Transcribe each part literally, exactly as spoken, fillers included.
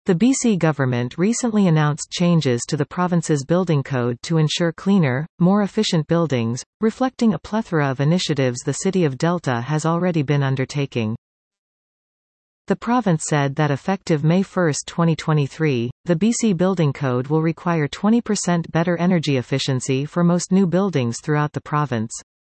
The B C government recently announced changes to the province's building code to ensure cleaner, more efficient buildings, reflecting a plethora of initiatives the city of Delta has already been undertaking. The province said that effective May first twenty twenty-three, the B C Building Code will require twenty percent better energy efficiency for most new buildings throughout the province.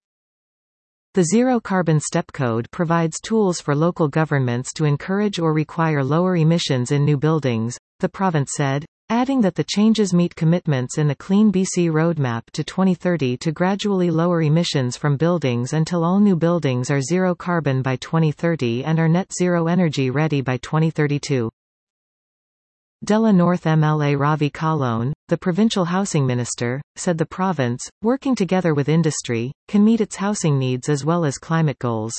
The Zero Carbon Step Code provides tools for local governments to encourage or require lower emissions in new buildings, the province said, adding that the changes meet commitments in the Clean B C Roadmap to twenty thirty to gradually lower emissions from buildings until all new buildings are zero carbon by twenty thirty and are net zero energy ready by twenty thirty-two. Dela North M L A Ravi Kalone, the provincial housing minister, said the province, working together with industry, can meet its housing needs as well as climate goals.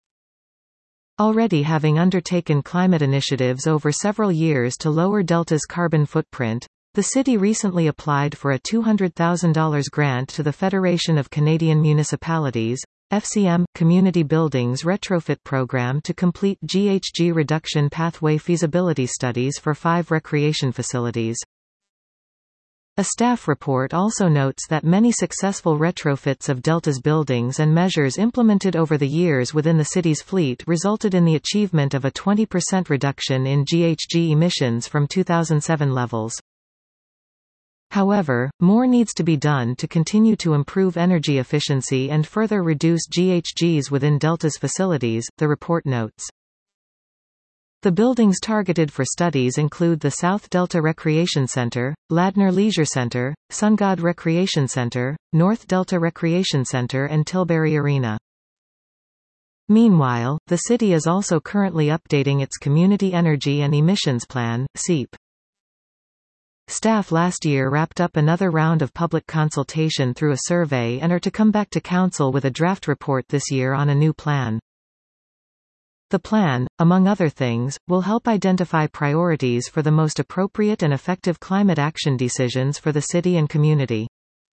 Already having undertaken climate initiatives over several years to lower Delta's carbon footprint, the city recently applied for a two hundred thousand dollars grant to the Federation of Canadian Municipalities, F C M, Community Buildings Retrofit Program to complete G H G reduction pathway feasibility studies for five recreation facilities. A staff report also notes that many successful retrofits of Delta's buildings and measures implemented over the years within the city's fleet resulted in the achievement of a twenty percent reduction in G H G emissions from two thousand seven levels. However, more needs to be done to continue to improve energy efficiency and further reduce G H Gs within Delta's facilities, the report notes. The buildings targeted for studies include the South Delta Recreation Center, Ladner Leisure Center, Sungod Recreation Center, North Delta Recreation Center and Tilbury Arena. Meanwhile, the city is also currently updating its Community Energy and Emissions Plan, C E P. Staff last year wrapped up another round of public consultation through a survey and are to come back to council with a draft report this year on a new plan. The plan, among other things, will help identify priorities for the most appropriate and effective climate action decisions for the city and community.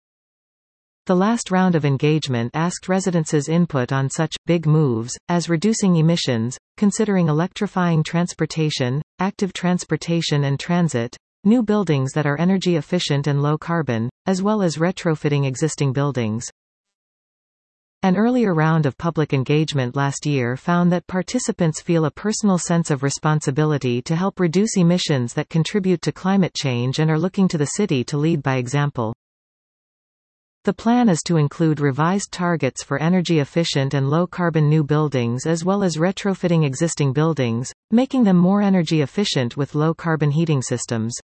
The last round of engagement asked residents' input on such big moves as reducing emissions, considering electrifying transportation, active transportation and transit, new buildings that are energy efficient and low carbon, as well as retrofitting existing buildings. An earlier round of public engagement last year found that participants feel a personal sense of responsibility to help reduce emissions that contribute to climate change and are looking to the city to lead by example. The plan is to include revised targets for energy-efficient and low-carbon new buildings as well as retrofitting existing buildings, making them more energy efficient with low-carbon heating systems.